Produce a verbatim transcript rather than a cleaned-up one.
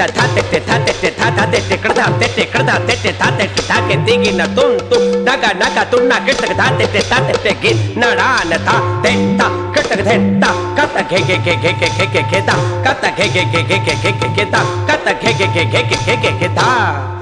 ता था ते ते था ते ते था था ते ते कड़दा ते ते कड़दा ते ते था ते ते था के दिगी न तुम तुम दगा नगा तुन्ना किटक था ते ते था ते ते गिन नड़ा न था ते ता किटक थे ता कता घे घे घे घे घे घे घे घे ता कता घे घे घे घे घे घे घे घे ता कता घे घे घे घे घे घे घे घे ता